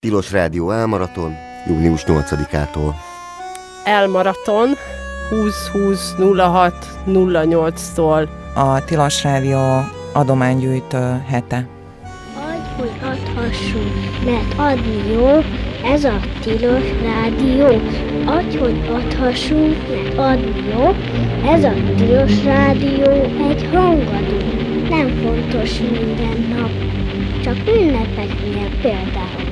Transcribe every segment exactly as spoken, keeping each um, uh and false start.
Tilos Rádió Elmaraton, június nyolcadikától. Elmaraton húsz húsz nulla hat nulla nyolctól. A Tilos Rádió adománygyűjtő hete. Adj, hogy adhassunk, mert adni jó, ez a Tilos Rádió. Adj, hogy adhassunk, mert adni jó, ez a Tilos Rádió egy hangadó. Nem fontos minden nap, csak ünnepeknél például.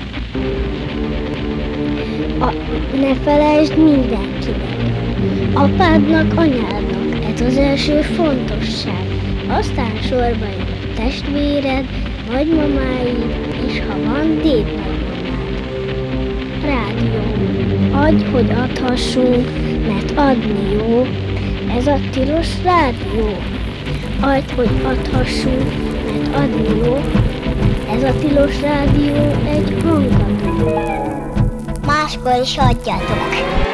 A, ne felejtsd mindenkinek, apádnak, anyádnak, ez az első fontosság. Aztán sorba jön a testvéred, nagymamáid, és ha van, dédnagymamád. Rádió. Adj, hogy adhassunk, mert adni jó, ez a Tilos Rádió. Adj, hogy adhassunk, mert adni jó, ez a Tilos Rádió egy hangadó. Máskor is adjatok!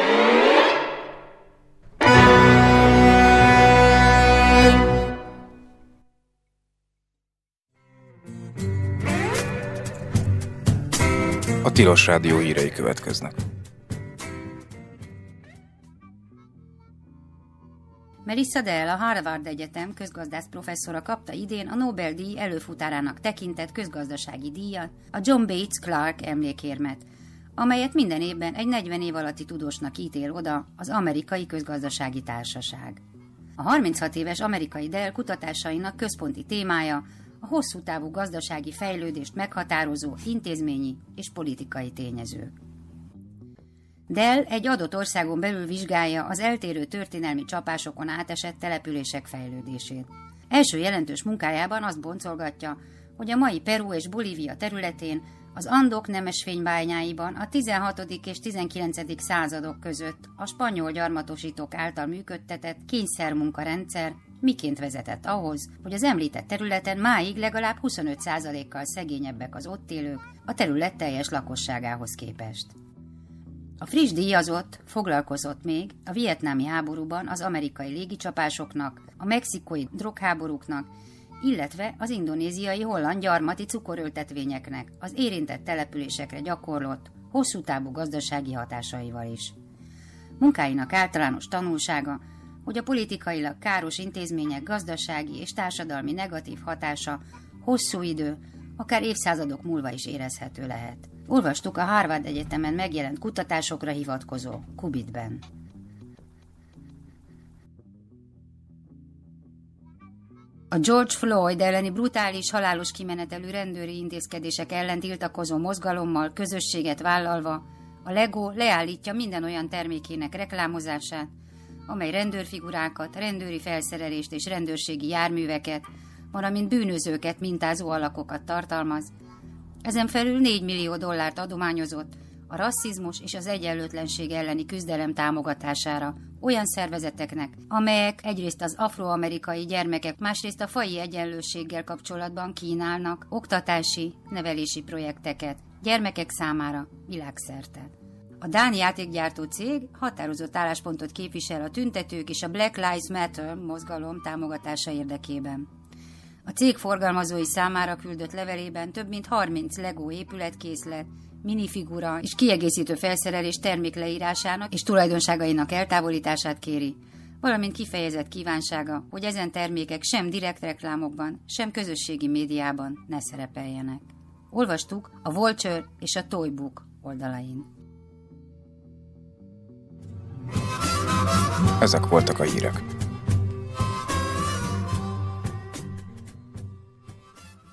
A Tilos Rádió hírei következnek. Melissa Dell, a Harvard Egyetem közgazdász professzora kapta idén a Nobel-díj előfutárának tekintett közgazdasági díjat, a John Bates Clark emlékérmet, amelyet minden évben egy negyven év alatti tudósnak ítél oda az Amerikai Közgazdasági Társaság. A harminchat éves amerikai Dell kutatásainak központi témája a hosszú távú gazdasági fejlődést meghatározó intézményi és politikai tényezők. Dell egy adott országon belül vizsgálja az eltérő történelmi csapásokon átesett települések fejlődését. Első jelentős munkájában azt boncolgatja, hogy a mai Peru és Bolívia területén az Andok nemesfénybányáiban a tizenhatodik és tizenkilencedik századok között a spanyol gyarmatosítók által működtetett kényszermunkarendszer miként vezetett ahhoz, hogy az említett területen máig legalább huszonöt százalékkal szegényebbek az ott élők a terület teljes lakosságához képest. A friss díjazott foglalkozott még a vietnámi háborúban az amerikai légicsapásoknak, a mexikói drogháborúknak, illetve az indonéziai holland gyarmati cukorültetvényeknek az érintett településekre gyakorlott, hosszú távú gazdasági hatásaival is. Munkáinak általános tanulsága, hogy a politikailag káros intézmények gazdasági és társadalmi negatív hatása hosszú idő, akár évszázadok múlva is érezhető lehet. Olvastuk a Harvard Egyetemen megjelent kutatásokra hivatkozó Kubitben. A George Floyd elleni brutális, halálos kimenetelű rendőri intézkedések ellen tiltakozó mozgalommal közösséget vállalva a Lego leállítja minden olyan termékének reklámozását, amely rendőrfigurákat, rendőri felszerelést és rendőrségi járműveket, valamint bűnözőket mintázó alakokat tartalmaz. Ezen felül négy millió dollárt adományozott a rasszizmus és az egyenlőtlenség elleni küzdelem támogatására olyan szervezeteknek, amelyek egyrészt az afroamerikai gyermekek, másrészt a faji egyenlőséggel kapcsolatban kínálnak oktatási, nevelési projekteket gyermekek számára világszerte. A dán játékgyártó cég határozott álláspontot képvisel a tüntetők és a Black Lives Matter mozgalom támogatása érdekében. A cég forgalmazói számára küldött levelében több mint harminc Lego épületkészlet, minifigura és kiegészítő felszerelés termékleírásának és tulajdonságainak eltávolítását kéri, valamint kifejezett kívánsága, hogy ezen termékek sem direkt reklámokban, sem közösségi médiában ne szerepeljenek. Olvastuk a Vulture és a Toy Book oldalain. Ezek voltak a hírek.